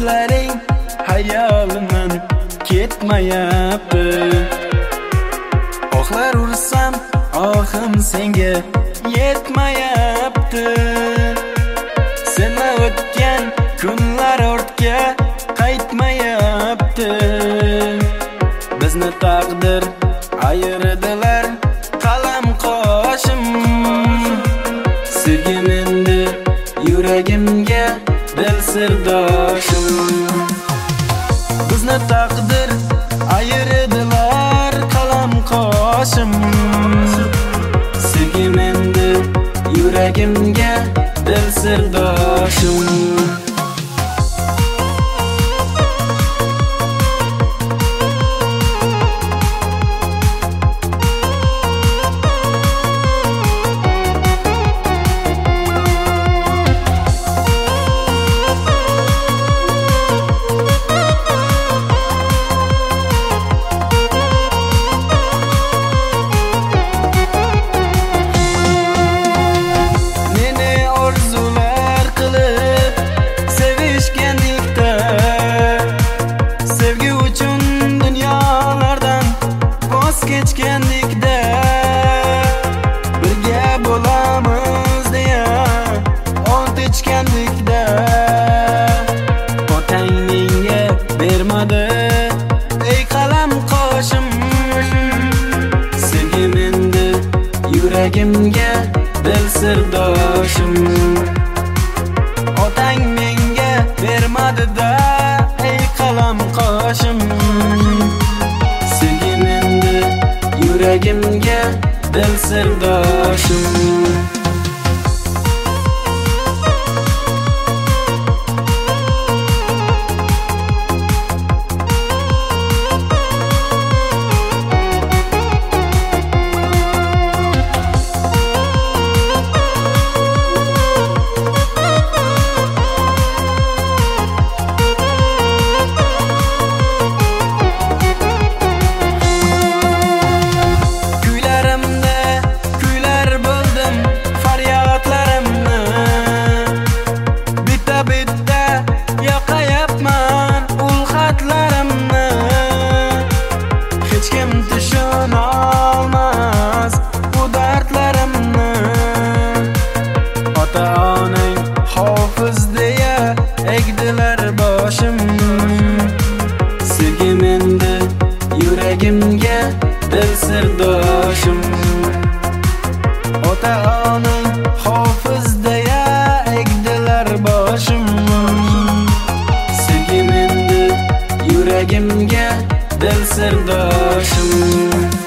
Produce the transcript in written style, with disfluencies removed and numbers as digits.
so'zlaring hayolimdan ketmayapti. Oqlar ursam ohim senga yetmayapti. Senla o'tgan kunlar ortga qaytmayapti. Bizni taqdir ayirdilar qalam qoshim. Sevgim endi yuragimga dil sirdoshim. Bizni taqdir ayirdilar qalam qoshim. Sevgim endi yuragimga dil sirdoshim. Kechgandikda birga bo'lamiz deya ont ichgandikda otang menga bermadi ey qalam qoshim. Sevgim endi yuragimga dil sirdoshim. Otang menga bermadi da ey qalam qoshim. Yuragimga dil sirdoshim. Ota-onang hofiz deya egdilar boshim. Sevgim endi yuragimga dil sirdoshim. Ota-onang hofiz deya egdilar boshim. Sevgim endi yuragimga dil sirdoshim.